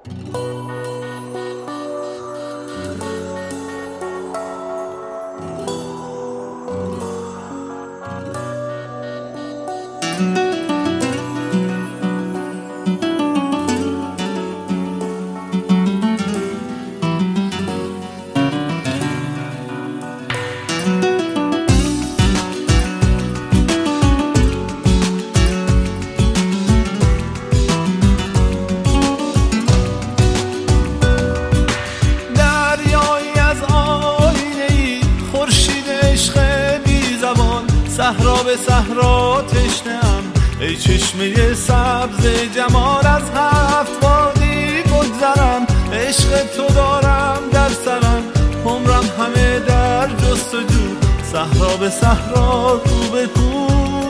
صحرا به صحرا تشنه‌ام، ای چشمه سبز جمال از هفت وادی بگذرم. عشق تو دارم در سرم، عمرم همه در جستجو. صحرا به صحرا رو به کو،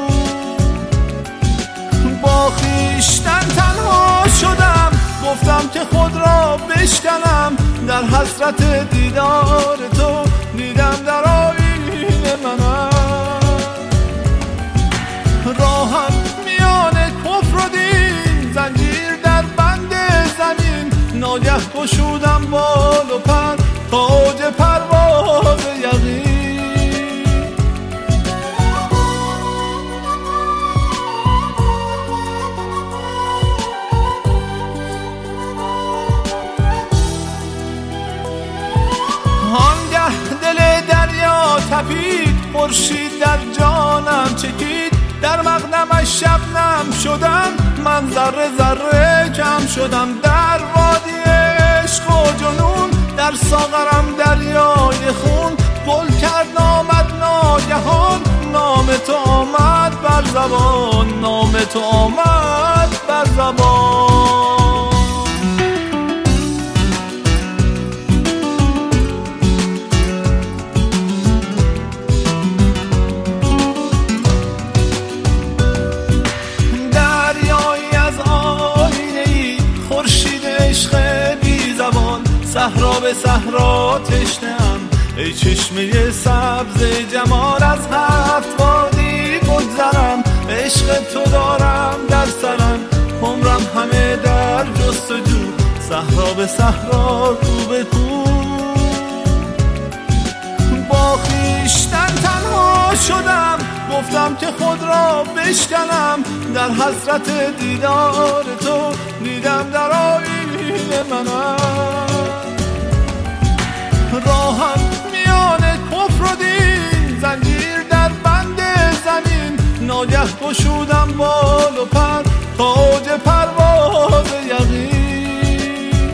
با خویشتن تنها شدم. گفتم که خود را بشکنم، در حسرت دیدار تو دیدم در آیینه منم. راهم میان کفر و دین، زنجیر در بند زمین. ناگه گشودم بال و پر، تاج پرواز یقین. آنگه دل دریا تپید، خورشید در جانم چکید. در مقدمش شبنم شدم، من ذره ذره کم شدم. در وادی عشق و جنون، در ساغرم دریای خون. گل کرد آمد ناگهان، نام تو آمد بر زبان. نام تو آمد بر زبان. صحرا به صحرا تشنه‌ام، ای چشمه سبز جمال از هفت وادی بگذرم. عشق تو دارم در سرم، عمرم همه در جستجو. صحرا به صحرا رو به کو، با خویشتن تنها شدم. گفتم که خود را بشکنم، در حسرت دیدار تو دیدم در آیینه منم. راهم میان کفر و دین، زنجیر در بند زمین. ناگه گشودم بال و پر، تاج پرواز یقین.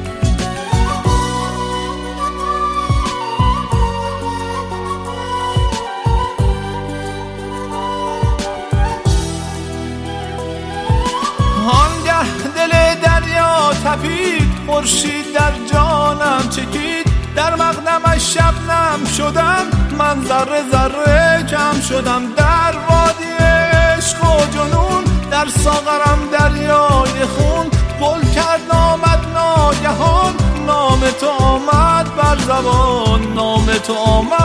آنگه دل دریا تپید، خورشید در جانم چکید. در مقدمش شبنم شدم، من ذره ذره کم شدم. در وادی عشق و جنون، در ساغرم دریای خون. گل کرد آمد ناگهان، نام تو آمد بر زبان. نام تو آمد